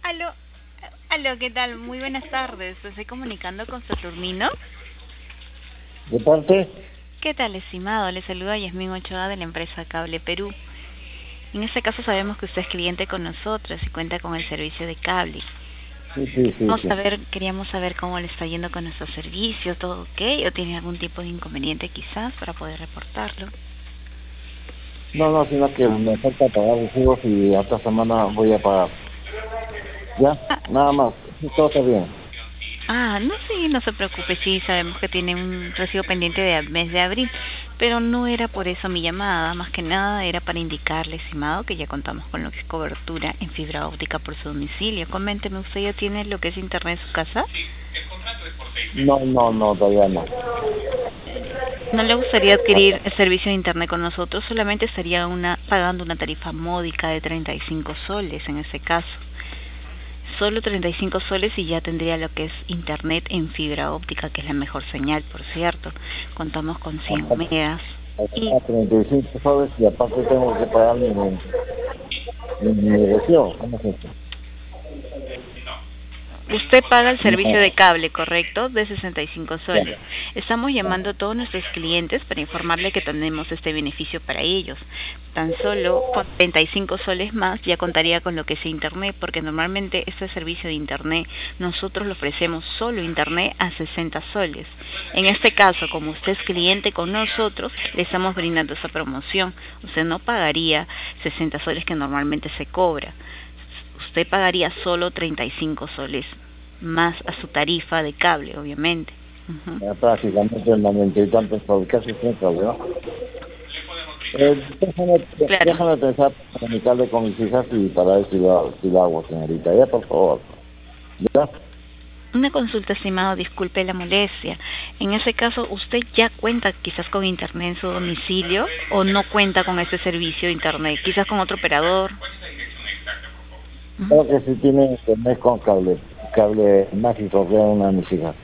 Aló, aló, ¿qué tal? Muy buenas tardes. Estoy comunicando con Saturnino. ¿De parte? ¿Qué tal, estimado? Le saluda Yasmín Ochoa de la empresa Cable Perú. En este caso sabemos que usted es cliente con nosotros y cuenta con el servicio de cable. Sí, sí, sí, sí. Queríamos saber cómo le está yendo con nuestro servicio, ¿todo ok? ¿O tiene algún tipo de inconveniente quizás para poder reportarlo? No, no, sino que me falta pagar recibos y esta semana voy a pagar. ¿Ya? Ah, Nada más. Sí, todo está bien. no, sí, no se preocupe, sí, sabemos que tiene un recibo pendiente de mes de abril, pero no era por eso mi llamada, más que nada era para indicarle, estimado, que ya contamos con lo que es cobertura en fibra óptica por su domicilio. Coménteme, ¿usted ya tiene lo que es internet en su casa? No, no, no, todavía no. ¿No le gustaría adquirir el servicio de internet con nosotros? Solamente estaría pagando una tarifa módica de 35 soles en ese caso. Solo 35 soles y ya tendría lo que es internet en fibra óptica, que es la mejor señal, por cierto. Contamos con 100 megas. Y A 35 soles y aparte tengo que pagar mi recibo. ¿Cómo es eso? usted paga el servicio No, de cable, ¿correcto? De 65 ya, soles. Estamos ya. llamando a todos nuestros clientes para informarle que tenemos este beneficio para ellos. Tan solo con 35 soles más ya contaría con lo que es internet, porque normalmente este servicio de internet nosotros le ofrecemos solo internet a 60 soles. En este caso, como usted es cliente con nosotros, le estamos brindando esa promoción. Usted no pagaría 60 soles que normalmente se cobra. Usted pagaría solo 35 soles más a su tarifa de cable, obviamente. Uh-huh. Ya prácticamente el 90 y tantos soles, casi 100 soles, ¿no? Claro. Déjame pensar para comunicarle con mis hijas y para ver si lo hago, señorita. Ya, por favor. ¿Ya? Una consulta, estimado, disculpe la molestia. En ese caso, ¿usted ya cuenta quizás con internet en su domicilio o no cuenta con ese servicio de internet? Quizás con otro operador. Uh-huh. Creo que sí tiene internet con cable mágico, que es una de mis hijas.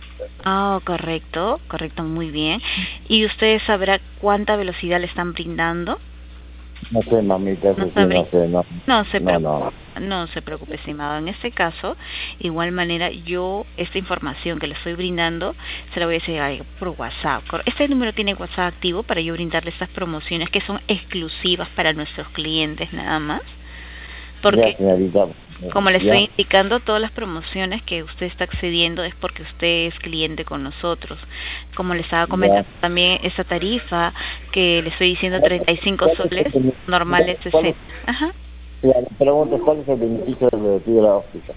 Correcto, correcto, muy bien. ¿Y usted sabrá cuánta velocidad le están brindando? No sé, mamita, No eso sí, sabría. no sé, no. No se No, preocupe, no. no se preocupe, estimado. En este caso, igual manera, yo esta información que le estoy brindando se la voy a hacer por WhatsApp. Este número tiene WhatsApp activo para yo brindarle estas promociones que son exclusivas para nuestros clientes nada más. Ya, Porque, señorita. como le estoy Ya, indicando, todas las promociones que usted está accediendo es porque usted es cliente con nosotros. Como le estaba ya. comentando también, esa tarifa que le estoy diciendo 35 ¿Cuál es el soles, beneficio? normal es ¿Cuál es, 60. Ajá. ya, le pregunto, ¿cuál es el beneficio de fibra óptica?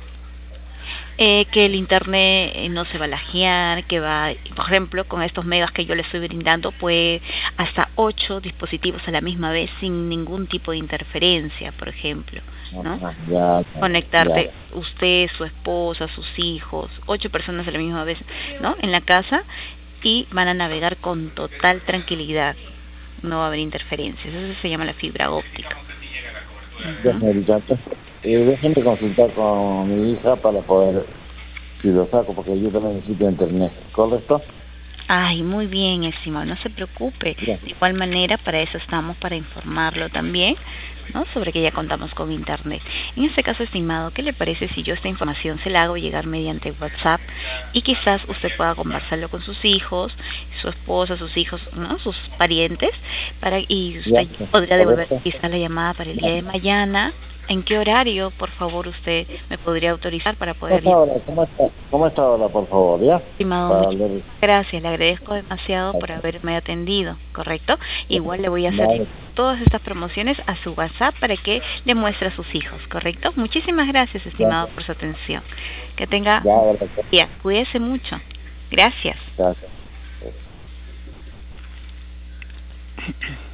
Que el internet no se va a lajear, que va, por ejemplo, con estos megas que yo le estoy brindando, puede hasta 8 dispositivos a la misma vez sin ningún tipo de interferencia, por ejemplo, ¿no? Ajá, ya, ya, Conectarte usted, su esposa, sus hijos, 8 personas a la misma vez, ¿no? En la casa y van a navegar con total tranquilidad, no va a haber interferencias, eso se llama la fibra óptica. ya, Uh-huh. señorita. Entonces, déjeme consultar con mi hija para poder, si lo saco, porque yo también necesito internet, ¿correcto? Ay, muy bien, estimado, no se preocupe. Ya, De igual manera, para eso estamos, para informarlo también, ¿no? Sobre que ya contamos con internet. En este caso, estimado, ¿qué le parece si yo esta información se la hago llegar mediante WhatsApp y quizás usted pueda conversarlo con sus hijos, su esposa, sus hijos, ¿no? Sus parientes, y ya, usted podría devolver correcto. quizás la llamada para el Ya. día de mañana? ¿En qué horario, por favor, usted me podría autorizar para ¿Cómo poder está llamar? ahora? ¿Cómo está ahora, por favor, ya? Estimado, Para muchas leer. gracias, le agradezco demasiado por haberme atendido, ¿correcto? Igual le voy a hacer Vale, todas estas promociones a su WhatsApp para que le muestre a sus hijos, ¿correcto? Muchísimas gracias, ya, estimado, por su atención. Que tenga ya, un gracias. día, cuídese mucho. Gracias. Gracias.